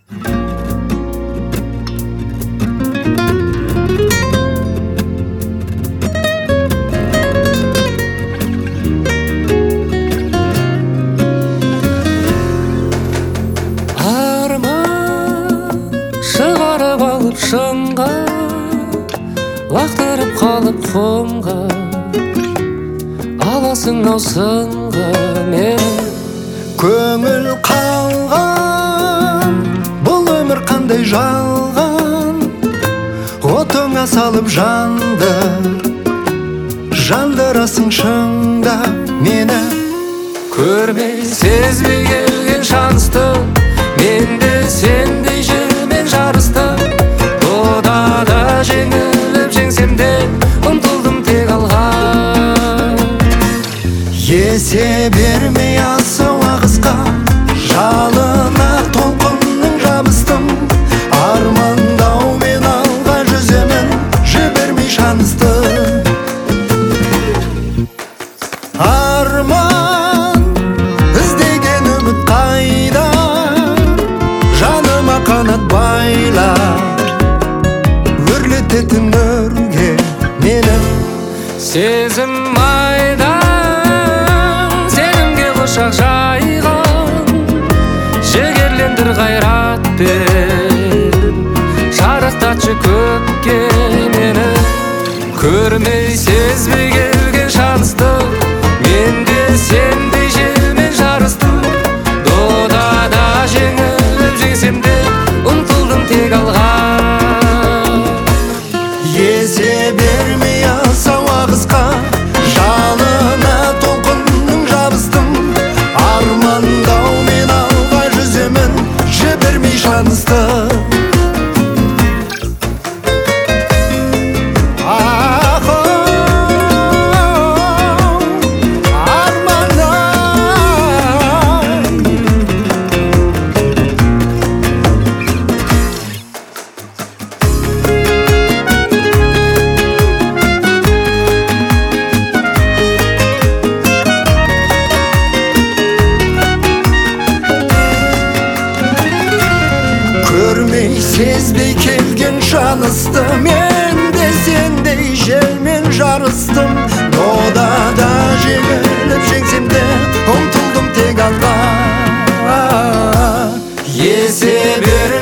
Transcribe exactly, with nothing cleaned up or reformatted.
Шығарып алып шыңға, лақтырып қалып құмға, аласың ау сынға мені. Көңіл қалған, бұл өмір қандай жалған, отыңа салып жандыр, жандырасың шыңда мені. Көрмей сезбей келген шансты, менде сендей жермен жарысты. Додада жеңіліп жеңсем де, ұмтылдым тек алға. Есе бермей асау ағысқа, жалына толқынның жабыстым. Армандаумен алға жүземін, жібермей шанысты. Арман іздеген үміт қайда, жаныма қанат байла, өрлететін өрге мені. Сезім майдан, сенімге құшақ жайған, жігерлендір қайратпен, шарықтатшы көкке мені. Көрмей сезбей келген шансты, менде сендей желмен жарыстым. Додада жеңіліп жеңсем де, ұмтылдым тек алға. Есе бермей асау ағысқа, жалына толқынның жабыстым. Армандаумен алға жүземін, жібермей шанысты. Көрмей сезбей келген жанысты, мен де сендей желмен жарыстым. Додада жеңіліп жеңсем де, ұмтылдым тек алға. Есе бер